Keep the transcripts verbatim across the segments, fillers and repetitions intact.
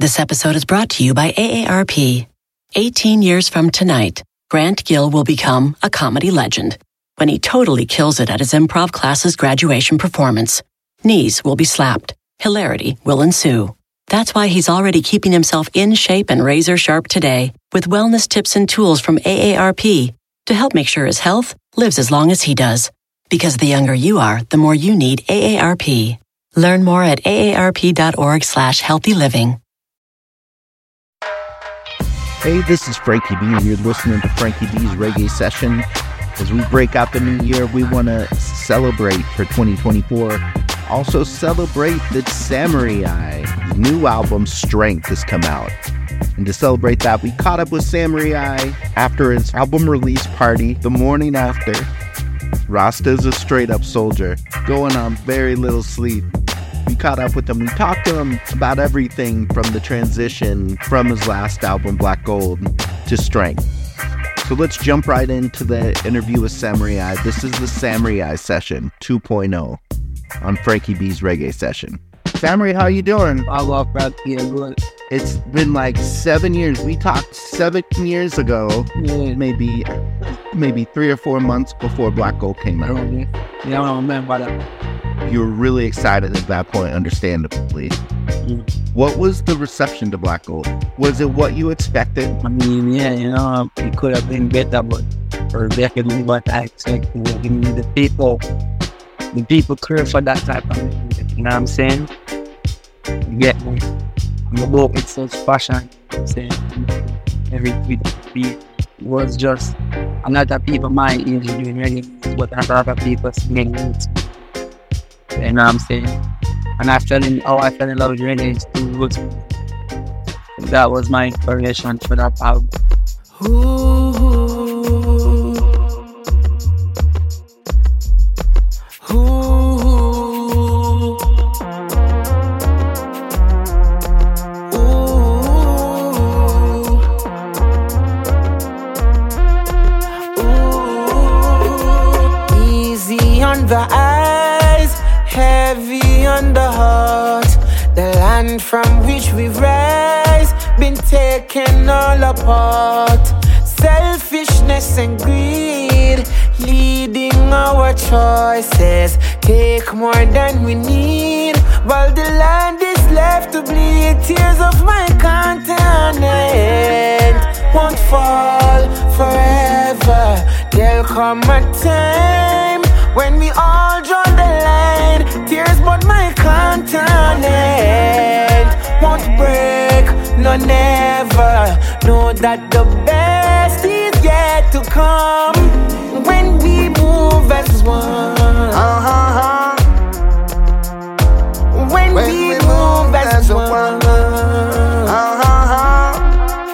This episode is brought to you by A A R P. eighteen years from tonight, Grant Gill will become a comedy legend when he totally kills it at his improv class's graduation performance. Knees will be slapped. Hilarity will ensue. That's why he's already keeping himself in shape and razor sharp today with wellness tips and tools from A A R P to help make sure his health lives as long as he does. Because the younger you are, the more you need A A R P. Learn more at aarp.org slash healthy living. Hey, this is Frankie B, and you're listening to Frankie B's Reggae Session. As we break out the new year, we want to celebrate for twenty twenty-four. Also celebrate that Samurai new album, Strength, has come out. And to celebrate that, we caught up with Samurai after his album release party the morning after. Rasta's a straight-up soldier, going on very little sleep. We caught up with him. We talked to him about everything from the transition from his last album, Black Gold, to Strength. So let's jump right into the interview with Samurai. This is the Samurai Session two point oh on Frankie B's Reggae Session. Samurai, how you doing? I love that here, good. It's been like seven years. We talked seven years ago, Yeah. maybe maybe three or four months before Black Gold came out. Yeah, I don't remember that. You were really excited at that point, understandably. Mm. What was the reception to Black Gold? Was it what you expected? I mean, yeah, you know, it could have been better, but or definitely what I expected. I mean, the people, the people crave for that type of music, you know what I'm saying? You get me? I'm about with such passion, you know what I'm saying? Every beat was just a lot of people my age doing reggae, but a lot of people singing it. You know what I'm saying? And I fell in, oh, I fell in love with reggae too. Good. That was my inspiration for that album. Ooh, ooh, ooh, ooh. Easy on the eyes, heavy on the heart. The land from which we rise been taken all apart. Selfishness and greed leading our choices. Take more than we need, while the land is left to bleed. Tears of my continent won't fall forever. There'll come a time when we all draw the line. Tears but my continent won't break, no never. Know that the best is yet to come when we move as one. Uh-huh. When, when we, we move, move as, as one, one. Uh-huh.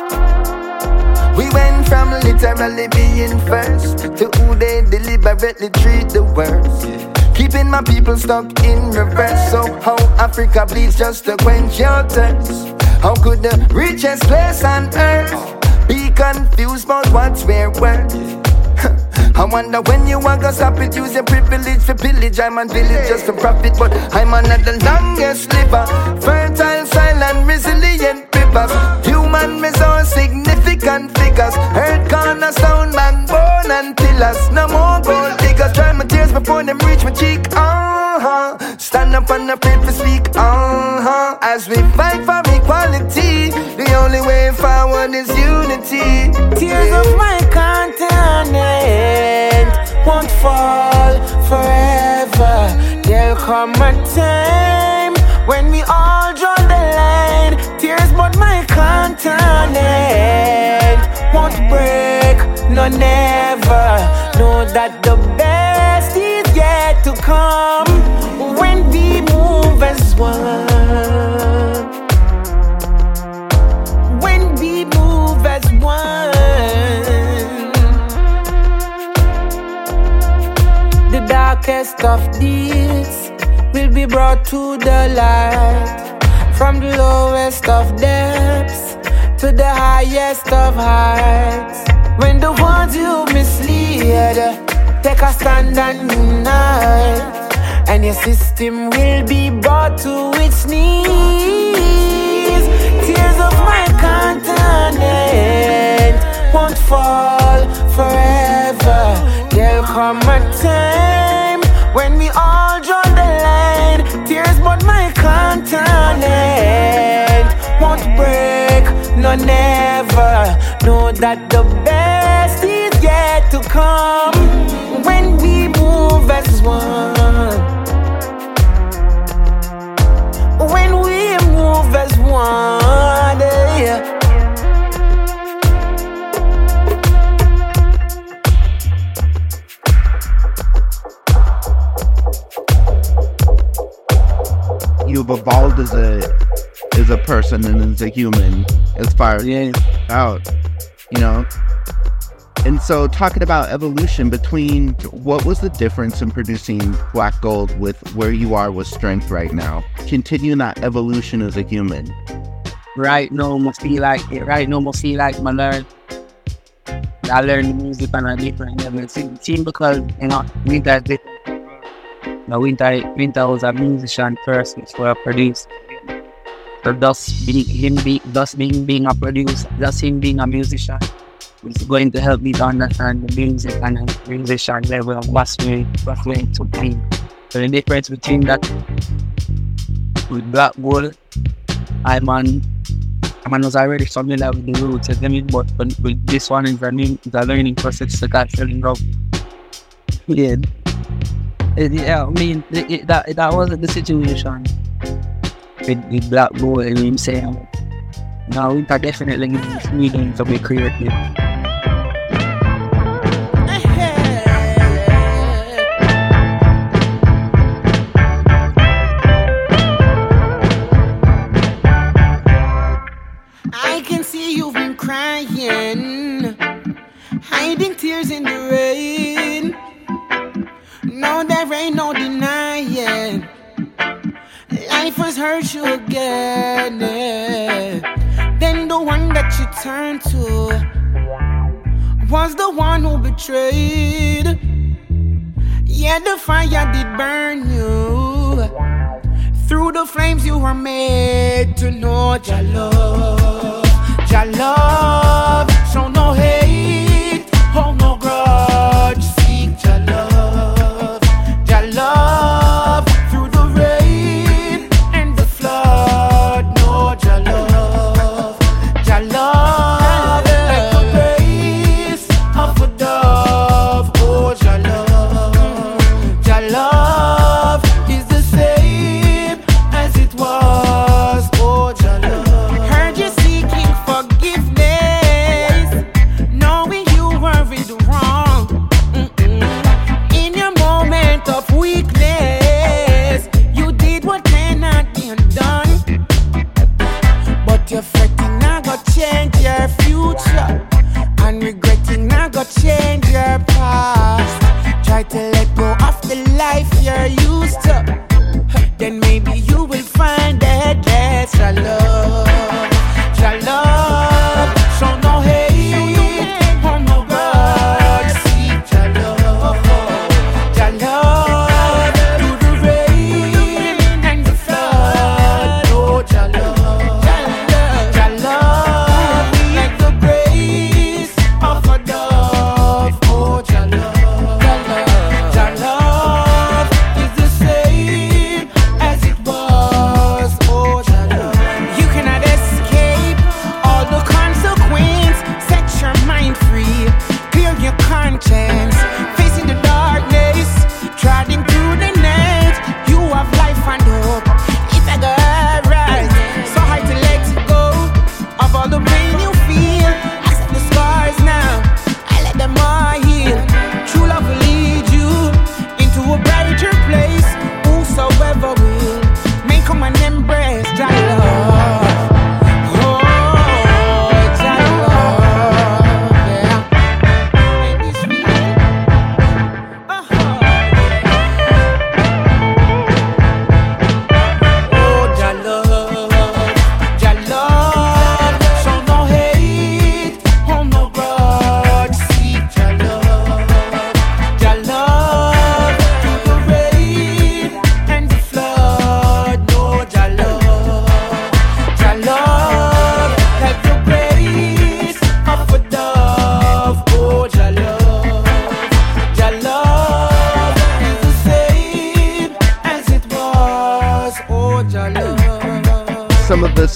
We went from literally being first to who they deliberately treat the worst. Yeah. Keeping my people stuck in reverse. So how Africa bleeds just to quench your thirst. How could the richest place on earth be confused about what's where worth? I wonder when you want to stop it. Use your privilege for pillage. I'm on village just to profit, but I'm on the longest liver. Fertile, silent, resilient rivers. Human resource, significant figures. Earth cornerstone, backbone and pillars. No more gold diggers. Dry my tears before them reach my cheek. Uh-huh. Stand up and afraid to speak. Uh-huh. As we fight for equality, the only way forward is unity. Tears of my continent won't fall forever. There'll come a time when we all draw the line. Tears but my continent won't break, no never. Know that the best is yet to come when we move as one. When we move as one. The darkest of deeds will be brought to the light. From the lowest of depths to the highest of heights. When the ones you mislead take a stand and unite, and your system will be brought to its knees. Tears come a time when we all draw the line. Tears but my continent won't break, no never. Know that the best is yet to come when we move as one. When we move as one, yeah. You've evolved as a as a person and as a human as far as Yeah. out, you know. And so talking about evolution, between what was the difference in producing Black Gold with where you are with Strength right now? Continuing that evolution as a human. Right now, I feel like it. Right now, I feel like I learn. I learn music on a different level. It seems because, you know, winter is different. No, winter, winter was a musician first before I produced. So just being him, be, just being being a producer, just him being a musician, is going to help me to understand the music and the musician level of what's way, what's way to be. So the difference between that with Black Gold, I'm on. I was already familiar with the roots of them, but with this one is a new, it's a learning process to catch feeling love. Yeah. It, yeah, I mean, it, it, that that wasn't the situation with, with Black Gold, and him saying, now we are definitely needing to be creative. I can see you've been crying, hiding tears in the rain. No, there ain't no denying, life has hurt you again. Yeah. Then the one that you turned to was the one who betrayed. Yeah, the fire did burn you. Through the flames you were made to know your love. Your love, show no hate, hold no grudge, seek your love. Your love, through the rain and the flood, know your love. Your love, like the grace of a dove, oh your love. Your love is the same as it was, oh your love. Heard you seeking forgiveness.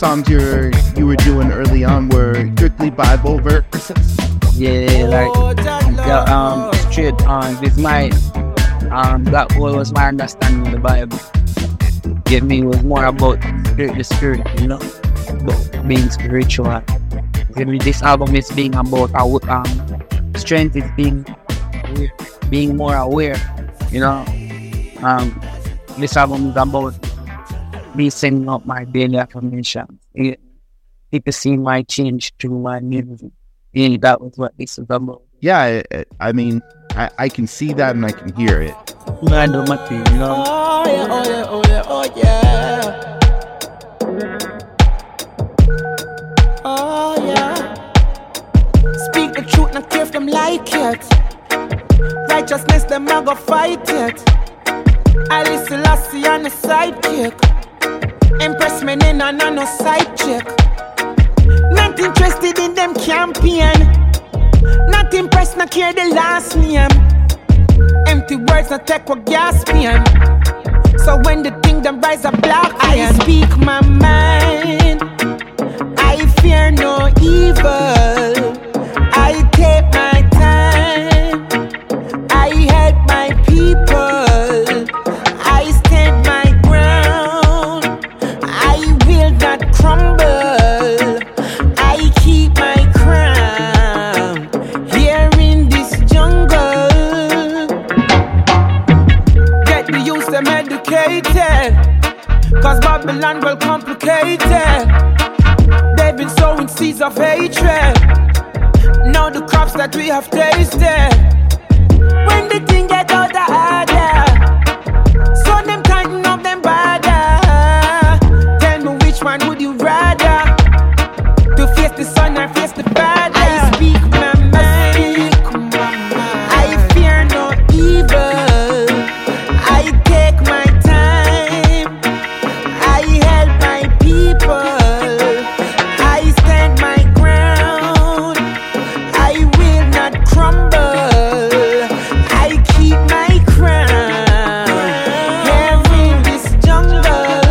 songs you're you were doing early on were strictly Bible verses? Yeah, like the um straight on with my um that was my understanding of the Bible. Give me was more about spirit, the spirit, you know, about being spiritual. Give me this album is being about our um strength is being being more aware, you know. Um, this album is about me setting up my daily affirmation. It, people see my change through my music. And that was what this is about. Yeah, I, I mean, I, I can see that and I can hear it. I know my thing, you know. Oh yeah, oh yeah, oh yeah, oh yeah. Oh yeah. Speak the truth, not care if them like it. Righteousness, them a go fight it. I listen Lassie on the sidekick. Impress me in and on no side check. Not interested in them campaign. Not impressed, not care the last name. Empty words, not take what gas pain. So when the thing them rise a black I speak my mind. I fear no evil. I take my time. I help my people. I stand my ground. I will not crumble. I keep my crown here in this jungle. Get the youth them educated, cause Babylon well complicated. They've been sowing seeds of hatred. Now the crops that we have tasted. When the thing get out the order, so them tighten up them border. Tell me which one would you rather? To face the sun or face the father? I speak my mind. I fear no evil. I take my time. I help my people. I stand my ground. I will not crumble. I keep my crown here in this jungle.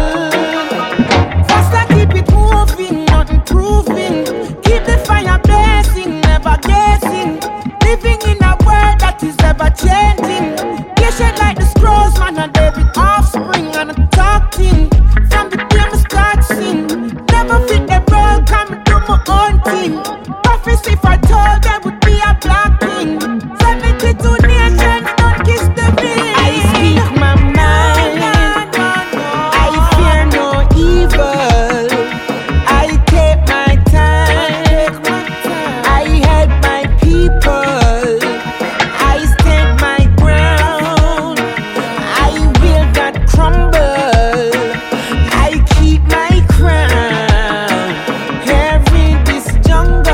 First I keep it moving, not improving. Keep the fire blazing, never guessing. Living in a world that is ever changing. Patient like the scrolls, man, and David offspring. And I'm talking from the day I start sing. Never fit the role, come do my own thing. Prophecy foretold there would be a black king. seventy-two nations don't kiss the ring. I speak my mind. I fear no evil. I take my time. I help my people. I stand my ground. I will not crumble. I keep my crown here in this jungle.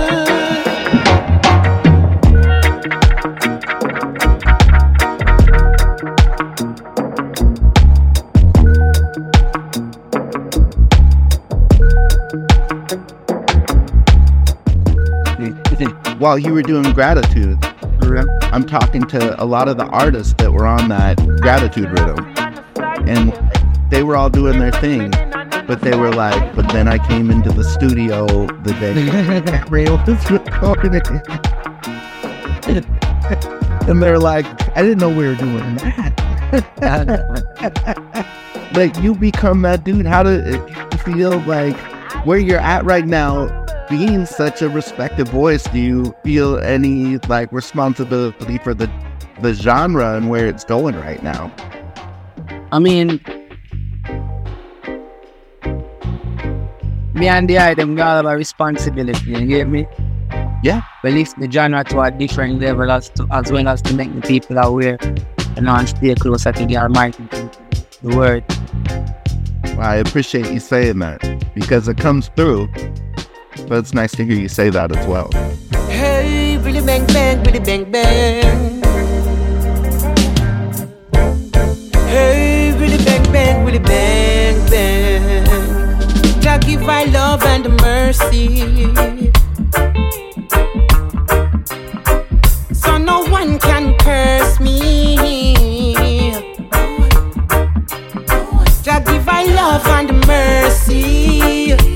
While you were doing Gratitude, I'm talking to a lot of the artists that were on that Gratitude rhythm, and they were all doing their thing, but they were like, but then I came into the studio the day that Ray was recording it. And they're like, I didn't know we were doing that. Like, you become that dude. How do you feel like where you're at right now, being such a respected voice? Do you feel any like responsibility for the the genre and where it's going right now? I mean, me and the item got a responsibility, you get me? Yeah. Release the genre to a different level as, to, as well as to make the people aware and not stay closer to the Almighty, the word. Well, I appreciate you saying that because it comes through, but it's nice to hear you say that as well. Hey, Billy bang bang, Billy bang bang. Hey, Billy bang bang, Billy bang bang. Jah give I love and mercy, so no one can curse me. Jah give I love and mercy,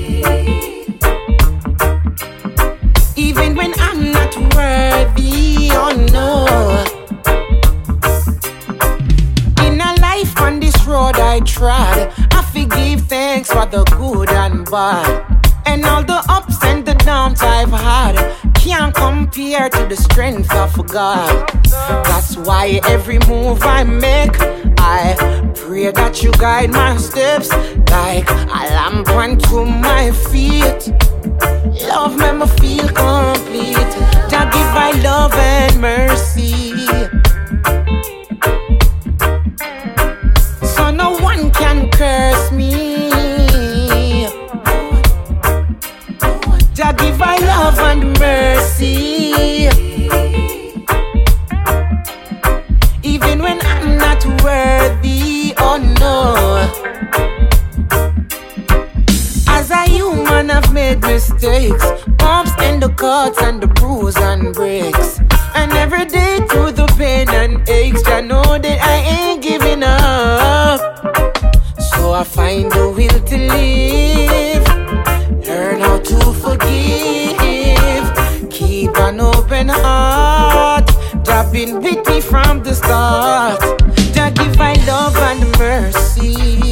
bad. And all the ups and the downs I've had can't compare to the strength of God. That's why every move I make, I pray that you guide my steps like a lamp unto my feet. Love make me feel complete. Jah give my love and mercy, so no one can curse me. Jah give my love and mercy, even when I'm not worthy. Oh no. As a human, I've made mistakes, bumps and the cuts and the bruise and breaks. And every day through the pain and aches, I know that I ain't giving up. So I find the will to live, learn how to forgive, keep an open heart. Jah been with me from the start. Jah give my love and mercy,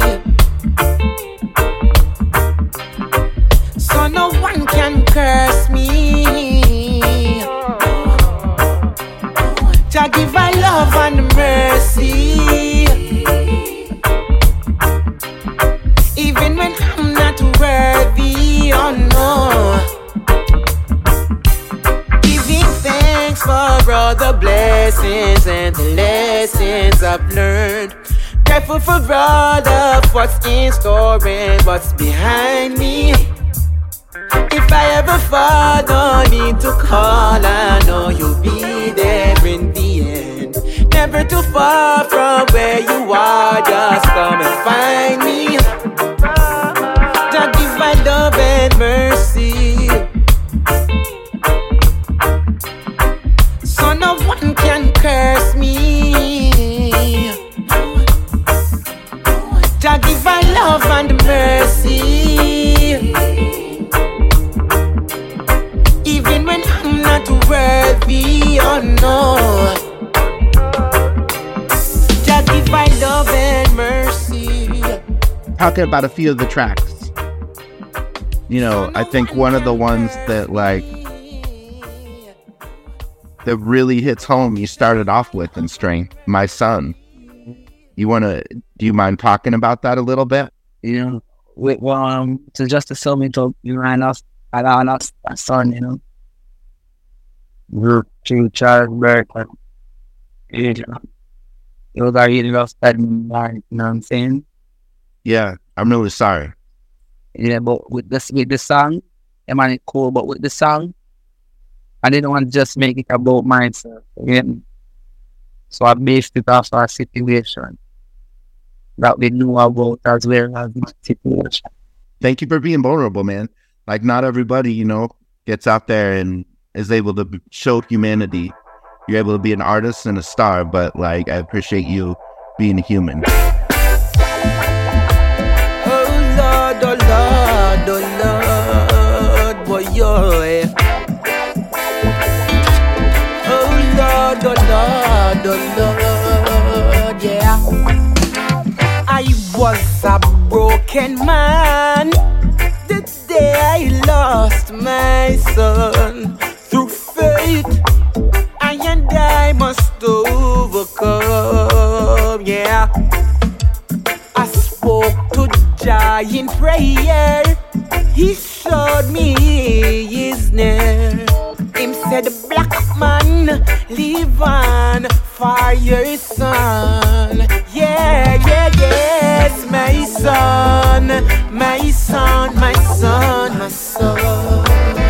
so no one can curse me. Jah give my love and mercy, even when I'm not worthy. Oh no. Giving thanks for all the blessings and the lessons I've learned. Grateful for all of what's in store and what's behind me. If I ever fall, no need to call, I know you'll be there in the end. Never too far from where you are, just come and find me. Jah give my love and mercy, so no one can curse me. Jah give my love and mercy, even when I'm not worthy. Oh no. Jah give my love and mercy. Talking about a few of the tracks, you know, I think one of the ones that like that really hits home, you started off with in Strength, My Son. You want to, do you mind talking about that a little bit? You know, with, well, um, to just to sell me to you ran us, I ran us, my son, you know. We're to childbirth, and, you know, it was a really rough time in my life, you know what I'm saying? Yeah, I'm really sorry. Yeah, but with this, with the song, I mean, it's cool, but with the song, I didn't want to just make it about myself, you know? So I based it off our situation that we knew about as well as my situation. Thank you for being vulnerable, man. Like, not everybody, you know, gets out there and is able to b- show humanity. You're able to be an artist and a star, but like, I appreciate you being a human. Oh Lord, oh Lord, oh Lord, boy, yo. Oh Lord, oh Lord, oh Lord, yeah. I was a broken man the day I lost my son. Through faith, I and I must overcome, yeah. I spoke to Jah in prayer, he showed me his name. Him said, black man, live on for your son. Yeah, yeah, yes, my son, my son, my son, my son.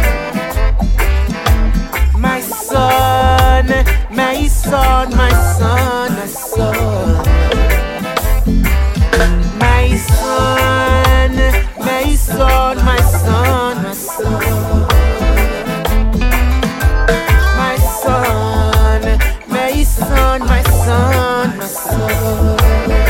My son, my son, my son, my son. My son, my son, my son, my son. My son, my son, my son, my son.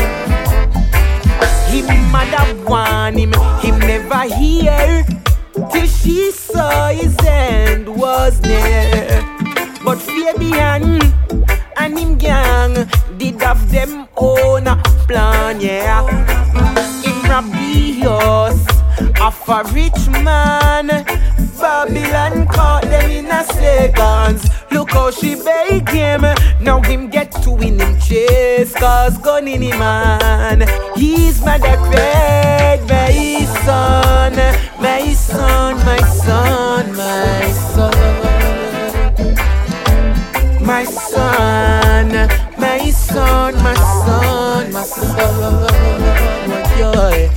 Him mother want him, him never hear, till she saw his end was near. But Fabian and him gang did have them own plan, yeah. In Rabios, a a rich man. Babylon caught them in a seconds. Look how she beg him. Now him get to win him chase. Cause gun in him man. He's my great, my son. My son, my son, my son. My son, my son, my son, my son. My joy.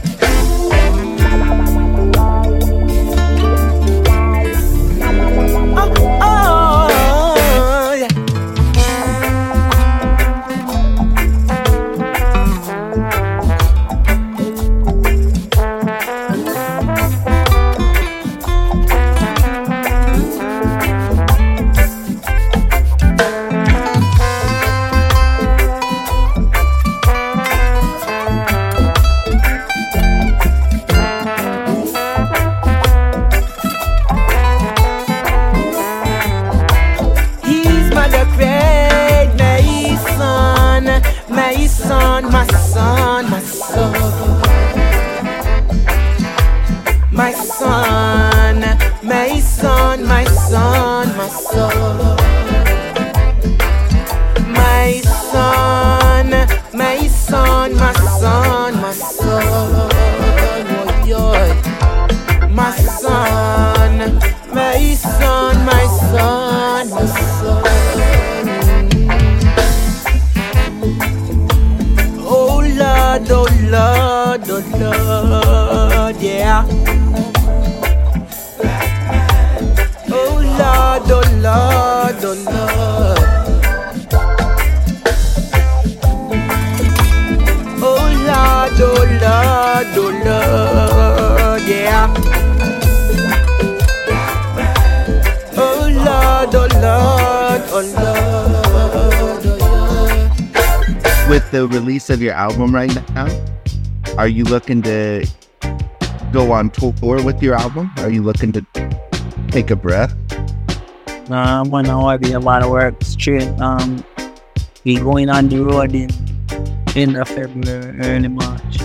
With the release of your album right now, are you looking to go on tour with your album? Are you looking to take a breath? Um, when I be a lot of work straight. Um, we going on the road in in the February, early March.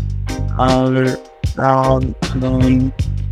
Uh, um, going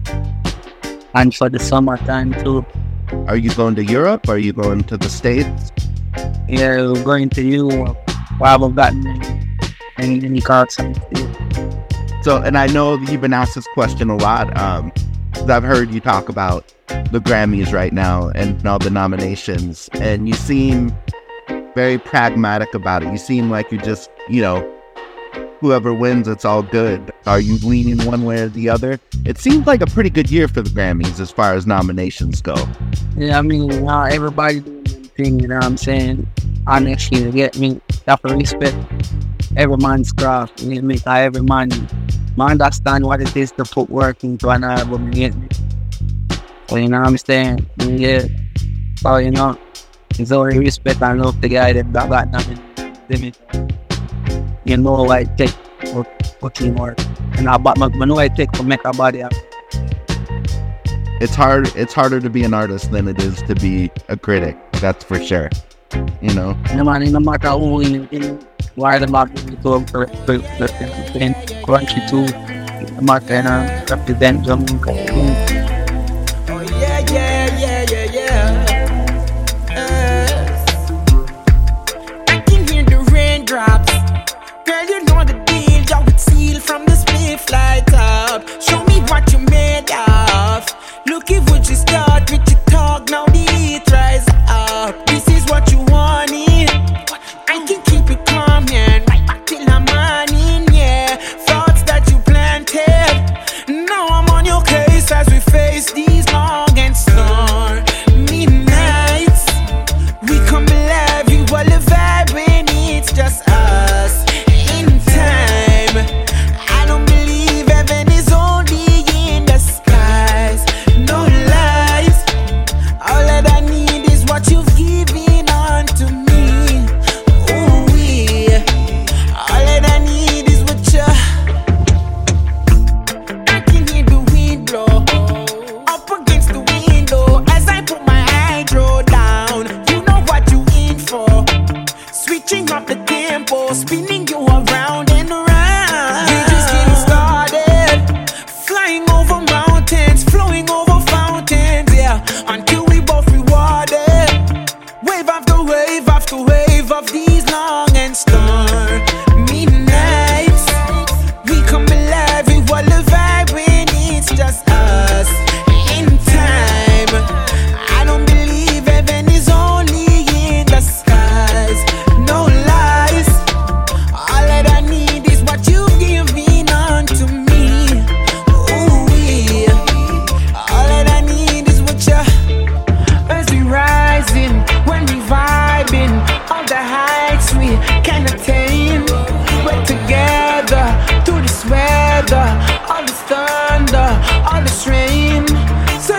and for the summertime too. Are you going to Europe? Are you going to the States? Yeah, we're going to Europe. We haven't gotten any, any cards on it. So, and I know you've been asked this question a lot. Um, I've heard you talk about the Grammys right now and all the nominations, and you seem very pragmatic about it. You seem like you just, you know, whoever wins, it's all good. Are you leaning one way or the other? It seems like a pretty good year for the Grammys as far as nominations go. Yeah, I mean, uh, everybody doing their thing, you know what I'm saying? Honestly, you get me, you have to respect every man's craft. You know, make every man, man understand what it is to put work into an album, you get me? So, you know what I'm saying? Yeah. So, you know, it's only respect and love the guy that got nothing. You know what it takes for, for teamwork. And I, but I know what it takes to make a body up. It's hard. It's harder to be an artist than it is to be a critic. That's for sure. You know. No man, no matter who in in why the market to for for country too, the market and represent Jamaica. Oh yeah, yeah, yeah, yeah, yeah. Uh, I can hear the raindrops. Girl, you know the deal. Y'all would steal from the spliff light up. Show me what you made of. Look at what you start with your talk. Now the heat rise up. This is what you wanted. I can keep it calm, man. Right back till the morning, yeah. Thoughts that you planted. Now I'm on your case as we face these long and stormy nights. We come alive, you all the vibe when it's just us. In time, I don't believe heaven is only in the skies. No lie.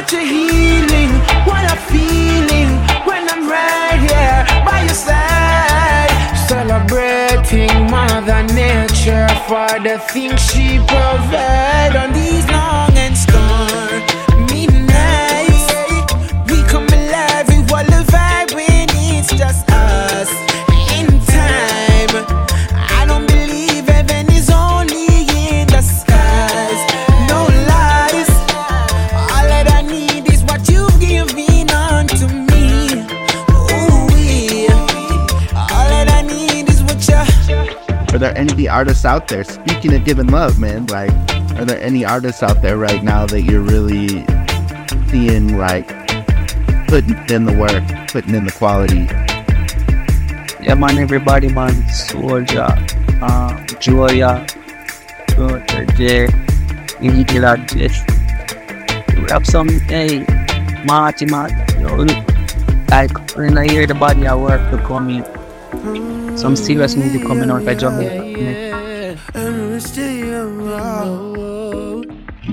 such a healing. What a feeling when I'm right here by your side, celebrating Mother Nature for the things she provides on these long and stormy nights. We come alive with all the vibe when it's just us in time. I don't believe heaven is only in the skies. No lies. All that I need is what you've given unto me. Ooh, yeah. All that I need is what you. Are there any artists out there, speaking of giving love, man, like, are there any artists out there right now that you're really seeing, like, putting in the work, putting in the quality? Yeah, man, everybody, man. Soldier, uh, Joya, Brother J, Eagle, just rap some, hey, Marty, Marty, you know, like, when I hear the body of work to come in, some serious music coming out by Jamaica. Yeah. And we stay around.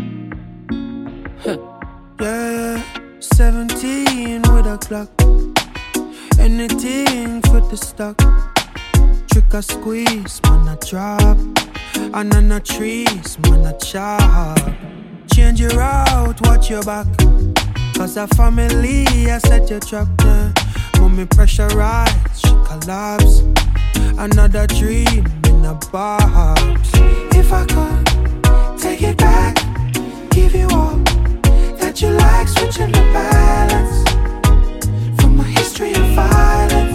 Yeah, seventeen with a clock. Anything for the stock. Trick or squeeze, man, a drop. And on a trees, man, a chop. Change your route, watch your back. Cause a family, I set your trap there. Mommy pressurize, she collapse. Another dream in a box. If I could take it back, give you all that you like, switching the balance from a history of violence.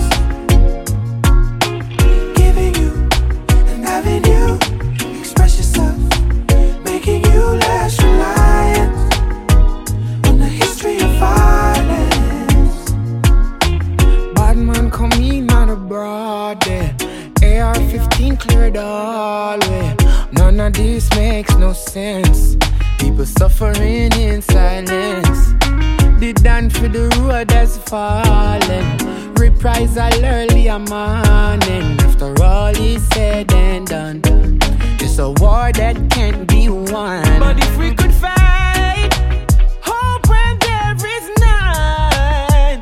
Giving you and having you express yourself, making you less reliant on the history of violence. Bad man come in on a broad day. A R fifteen cleared all way. None of this makes no sense. People suffering in silence. The dance for the road has fallen. Reprisal early a morning. After all is said and done, it's a war that can't be won. But if we could fight hope when there is none,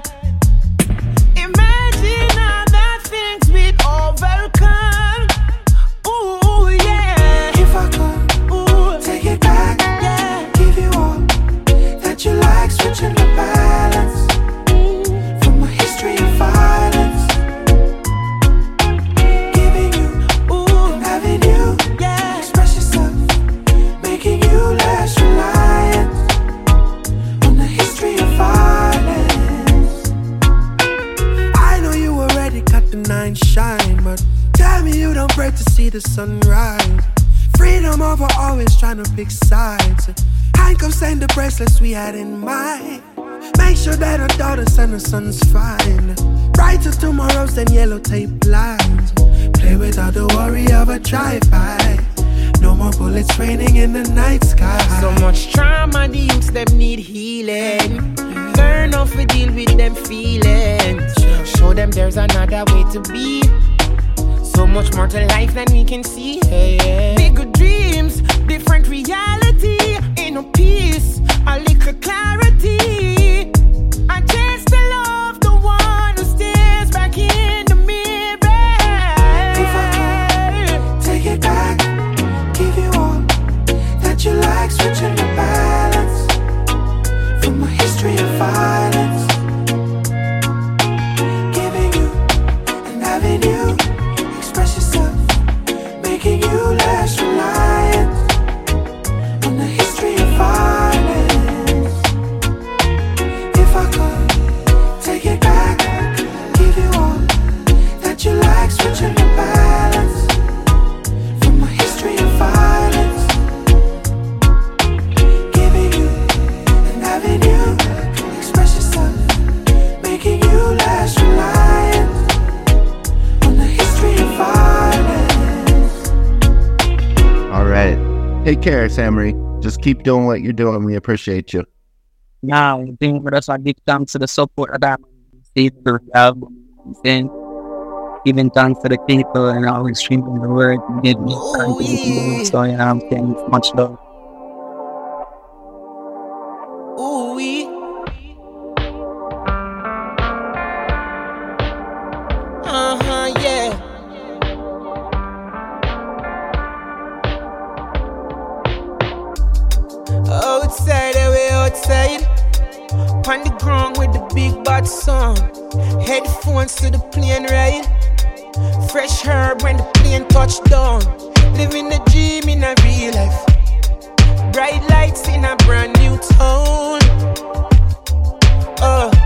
imagine all the things we'd overcome. Ooh, yeah. If I could, ooh, take it back, yeah. Give you all that you like, switching the balance from a history of violence. Giving you, ooh, and having you, yeah. Express yourself, making you less reliant on the history of violence. I know you already got the nine shine, but tell me you don't break to see the sunrise. Freedom over always trying to pick sides. Handcuffs and the bracelets we had in mind. Make sure that our daughters and our sons fine. Brighter tomorrows than yellow tape lines. Play without the worry of a drive-by. No more bullets raining in the night sky. So much trauma, the youths them need healing. Learn how to deal with them feelings. Show them there's another way to be. So much more to life than we can see. Hey, yeah. Bigger dreams, different reality. Ain't no peace, a little clarity. I chase to love the one who stares back in the mirror. If I could take it back, give you all that you like, switching the balance from a history of violence. Giving you and having you express yourself, making you less reliant on the history of violence. If I could take it back, give you all that you like, switching the balance from a history of violence. Giving you and having you express yourself, making you less reliant on the history of violence. All right. Take care, Samory. Just keep doing what you're doing. We appreciate you. Now, I think that's a big thanks to the support that I'm receiving the album. And giving thanks to the people and always streaming the word and giving me thanks. So, you know, I'm saying much love. Ooh wee. Uh huh, yeah. Outside, away outside. On the ground with the big bad sun. Headphones to the plane ride. Fresh herb when the plane touch down. Living the dream in a real life. Bright lights in a brand new town. Uh.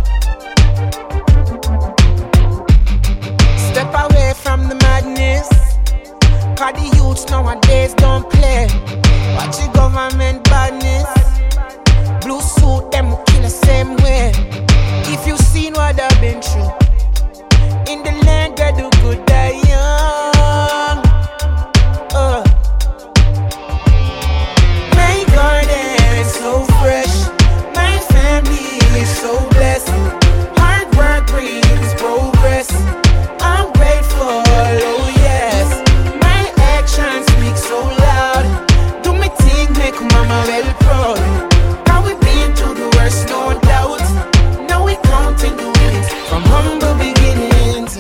Step away from the madness. Cause the youths nowadays don't play. Watch the government badness. Blue suit, them will kill the same way. If you seen what I've been through, in the land where the good die young. Uh. My garden is so fresh. My family is so blessed. Hard work brings progress. I'm grateful, oh yes. My actions speak so loud. Do me thing, make mama well proud. How we been through the worst, no doubt. Now we counting the wins from humble beginnings.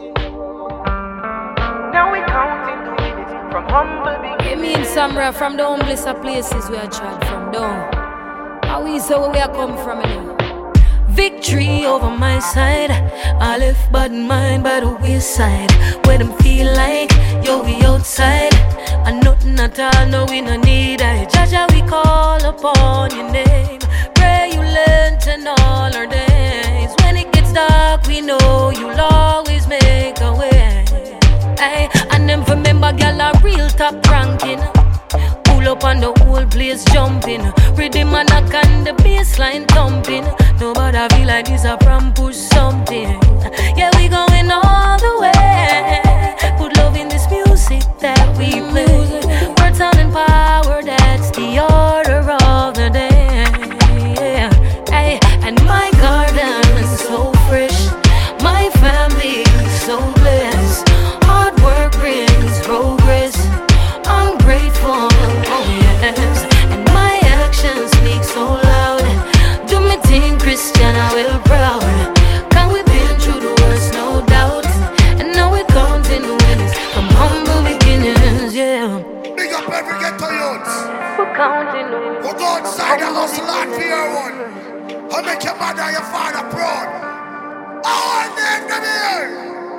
Now we counting the wins from humble beginnings. Give me in Samra from the humblest of places we are tried from down. How we say where we are come from now. Victory over my side. I left bad mind by the wayside. Where them feel like, yo, we outside. And nothing at all, no, we no need I. Jaja, we call upon your name. Pray you learn to all our days. When it gets dark, we know you'll always make a way. Ay, and them remember, girl, a real top ranking. Pull up on the whole place jumping. Rhythm and knock on the bassline thumping. Nobody feel like this a prom push something. Yeah, we going all the way. Put love in this music that we play. Words sound and power, that's the order of the day. Yeah. Hey, and my garden is so fresh. My family is so blessed. Hard work brings progress. I'm grateful, oh yes. And my actions speak so loud. Do me thing, Christian, I will proud. Can we been through the worst, no doubt. And now we're counting the winners from humble beginnings, yeah. Big up every ghetto youths. We're counting the winners. We'll go outside and hustle hard for your one. I'll make your mother and your father proud. Oh, and then come here.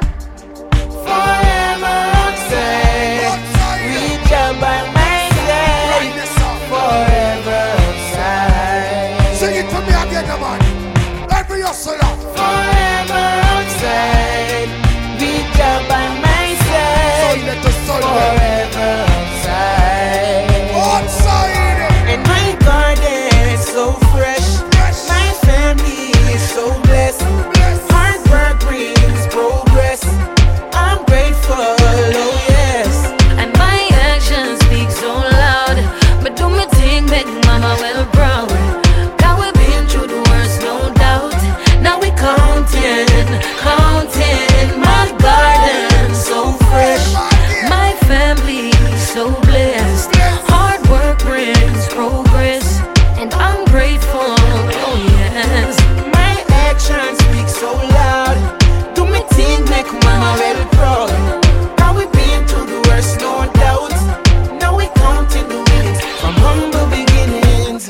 Forever outside. Reach out by my side. Forever outside. Sing it for me again, man. Every hustler. Forever outside. Reach out by my side. Forever outside. Outside. And my garden is so fresh. My family is so blessed. Hard work brings progress. I'm grateful, oh yes. And my actions speak so loud. But do me thing, make mama well proud. Now we've been through the worst, no doubt. Now we counting, counting. My garden so fresh. My family so blessed. Hard work brings progress. And I'm grateful, oh yes. My actions speak so loud. Do me thing, make mama well proud. Now we been through the worst, no doubt. Now we counting the wins from humble beginnings.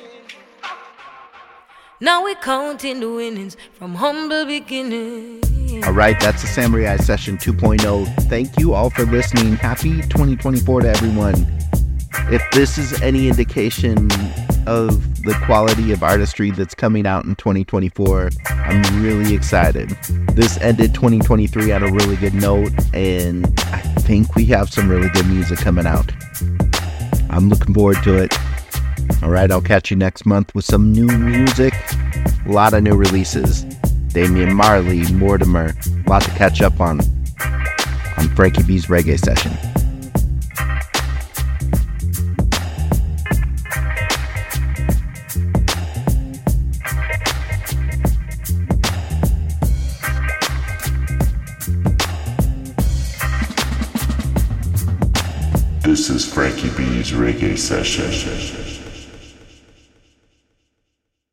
Now we counting the winnings from humble beginnings. All right, that's the Samurai Session two point oh. Thank you all for listening. Happy twenty twenty-four to everyone. If this is any indication of the quality of artistry that's coming out in twenty twenty-four, I'm really excited. This ended twenty twenty-three on a really good note, and I think we have some really good music coming out. I'm looking forward to it. All right, I'll catch you next month with some new music. A lot of new releases. Damian Marley, Mortimer, a lot to catch up on on Frankie B's Reggae Session. This is Frankie B's Reggae Session.